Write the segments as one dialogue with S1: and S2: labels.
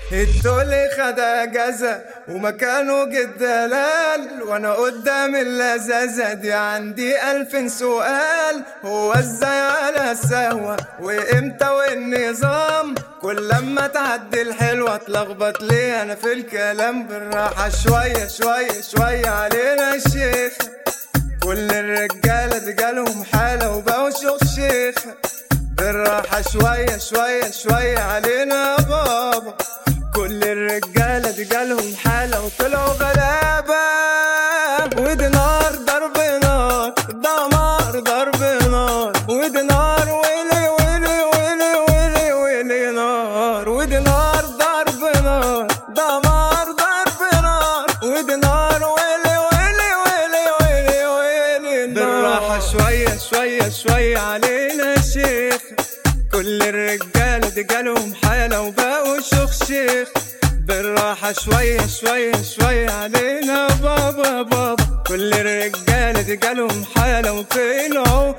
S1: التولي خد اجازة ومكانه جد دلال، وانا قدام اللذاذة دي عندي 1000 سؤال. هو ازاي على السهوة وامتى والنظام؟ كل لما تعدي الحلوة اتلخبط ليه انا في الكلام؟ بالراحة شوية شوية شوية علينا الشيخ، كل الرجالة دي جالهم حالة وبقوا شيخ. بالراحة شوية شوية شوية علينا يا بابا، كل الرجالة دي جالهم حالة وطلعوا غلابة. ودي نار ضرب نار، دمار ضرب نار، ودي نار ويلي ويلي ويلي ويلي ويلي نار، ودي نار ضرب نار، دمار ضرب نار، ودي نار ويلي ويلي ويلي ويلي ويلي نار. بالراحة شوية شوية شوية علينا يا شيخ، كل الرجالة دي جالهم حالة وبقوا شيخ. بالراحة شوية شوية شوية علينا بابا بابا، كل الرجالة دي جالهم حالة وطلعوا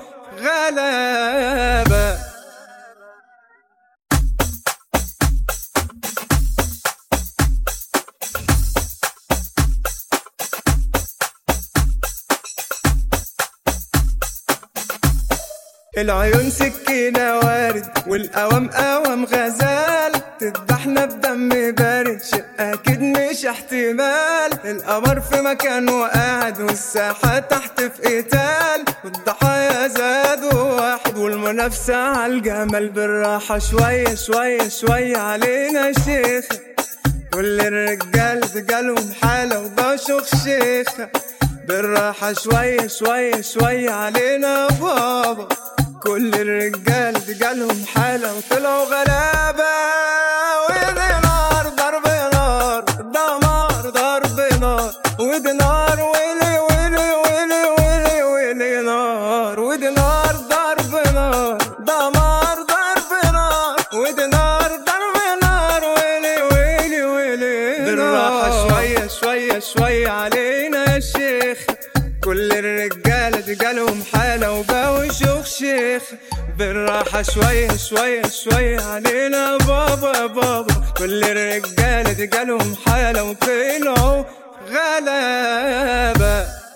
S1: غلابة. العيون سكينة وارد والقوام قوام غزال، تذبحنا بدم بارد شيء أكيد مش احتمال. القمر في مكانه قاعد والساحة تحت في قتال، والضحايا زادوا واحد والمنافسة عالجمال. بالراحة شوية شوية شوية علينا يا شيخ، كل الرجال دي جالهم حالة وبقوا شيخ. بالراحة شوية شوية شوية علينا يا بابا، كل الرجال دي جالهم حالة وطلعوا غلابة. ودي نار ضرب نار، دمار ضرب نار، ودي نار ويلي ويلي ويلي ويلي ويلي نار، ودي نار ضرب نار، دمار ضرب نار، ودي نار ضرب نار ويلي ويلي ويلي نار. بالراحة شوية شوية شوية علينا يا شيخ، كل الرجالة دي جالهم حالة وبقوا شيخ. بالراحة شوية شوية شوية علينا بابا بابا، كل الرجالة دي جالهم حالة وطلعوا غلابة.